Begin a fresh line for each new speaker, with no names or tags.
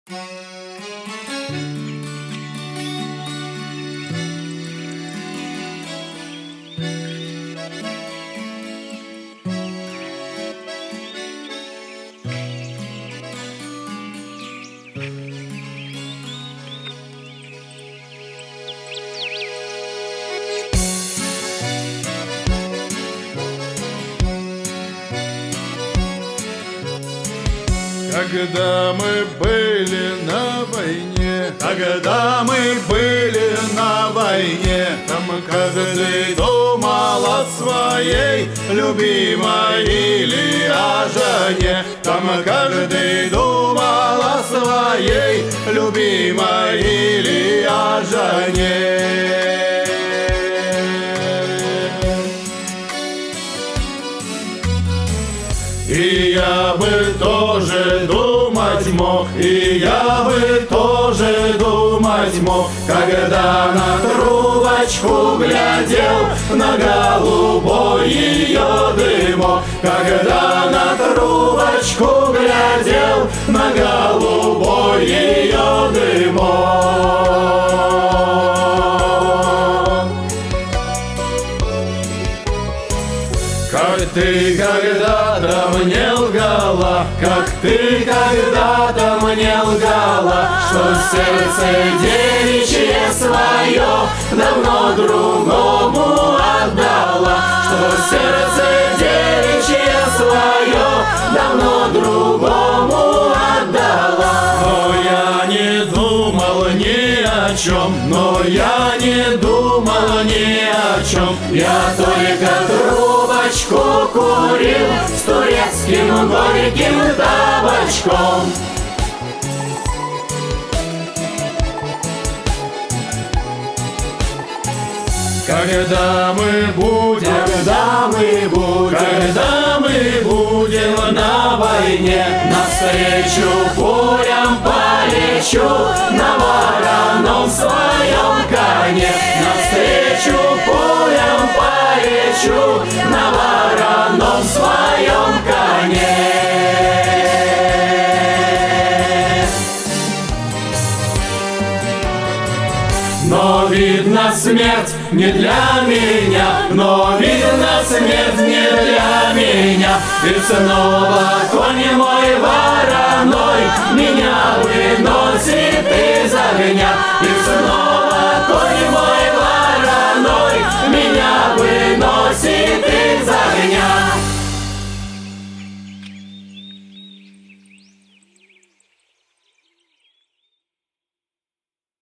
Когда мы были на войне, когда мы были на войне, там каждый думал о своей любимой или о жене. Там каждый думал о своей любимой или о жене. И я бы тоже думать мог, и я бы тоже думать мог, когда на трубочку глядел, на голубой ее дымок. Когда на трубочку глядел, на голубой ее дымок. Как ты когда-то мне лгала, как ты когда-то мне лгала, что сердце девичье свое давно другому отдала, что сердце девичье свое давно другому отдала. Но я не думал ни о чем, но я не думал ни о чем, я только трубочку курил с турецким горьким табачком. Когда мы будем, когда мы будем на войне, навстречу бурям полечу на вороном своем коне. Навстречу бурям полечу на вороном своем коне. Но видно смерть не для меня, но видно смерть не для меня. И снова конь мой вороной меня выносит из огня. И снова